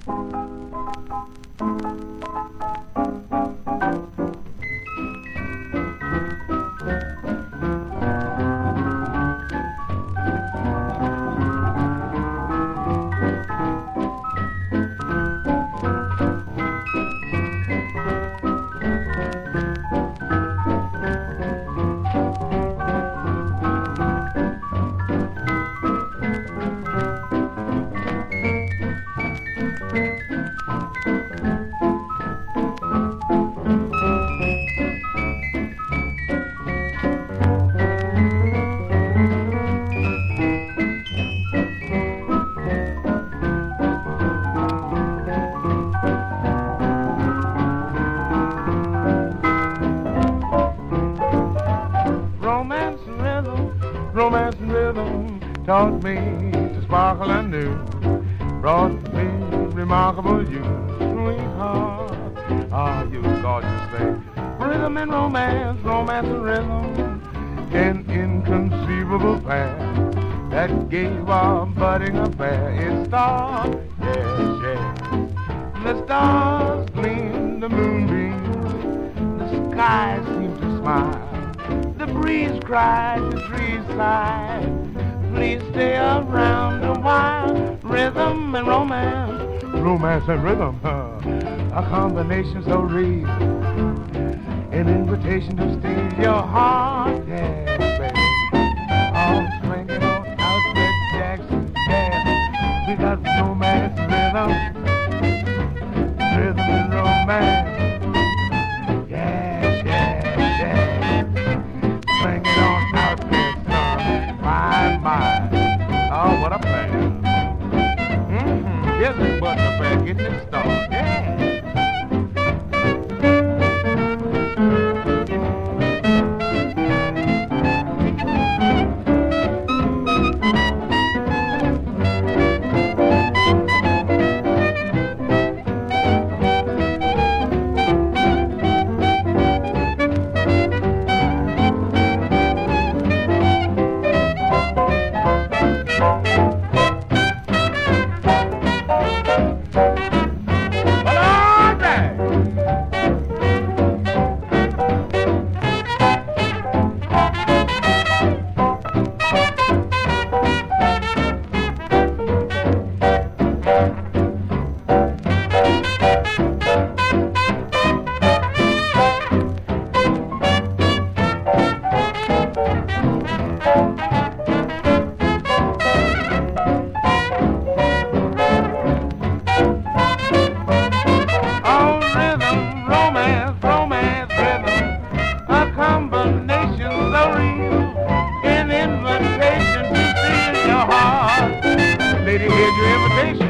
Romance and rhythm taught me to sparkle anew, brought me remarkable you, sweetheart. Ah, you gorgeous thing. Rhythm and romance, romance and rhythm, an inconceivable pair that gave our budding affair its start. Yes, yes. The stars gleam, the moonbeams, the sky seemed to smile. The breeze cried, the trees sighed, please stay around a while. Rhythm and romance, romance and rhythm, a combination so real, an invitation to steal your heart, yeah, baby. All swinging on Alfred Jackson, yeah. We got romance and rhythm, rhythm and romance. Oh, what a plan. Here's the button affair getting it started. Yeah. An invitation to steal your heart. Lady, here's your invitation.